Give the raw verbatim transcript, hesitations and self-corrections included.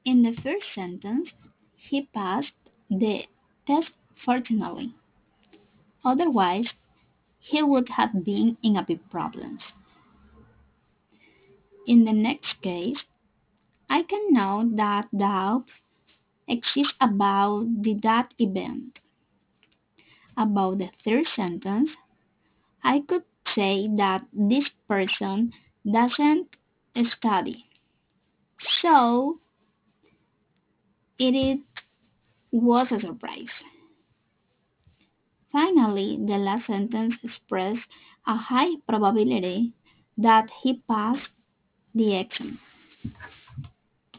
In the first sentence, he passed the test fortunately. Otherwise, he would have been in a big problems. In the next case, I can know that doubts exist about the that event. About the third sentence, I could say that this person doesn't study. So it is- was a surprise. Finally, the last sentence expressed a high probability that he passed the exam.